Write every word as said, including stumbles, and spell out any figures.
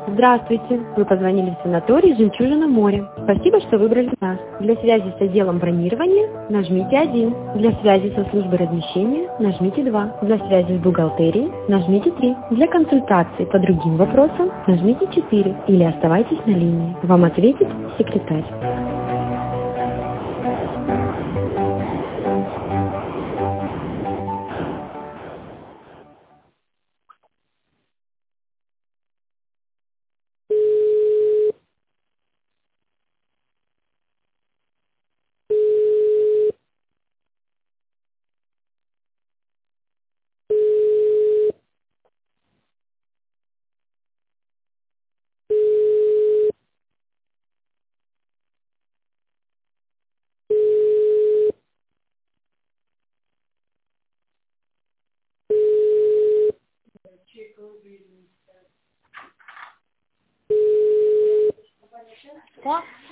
Здравствуйте! Вы позвонили в санаторий «Жемчужина море». Спасибо, что выбрали нас. Для связи с отделом бронирования нажмите один. Для связи со службой размещения нажмите два. Для связи с бухгалтерией нажмите три. Для консультации по другим вопросам нажмите четыре. Или оставайтесь на линии. Вам ответит секретарь. Да?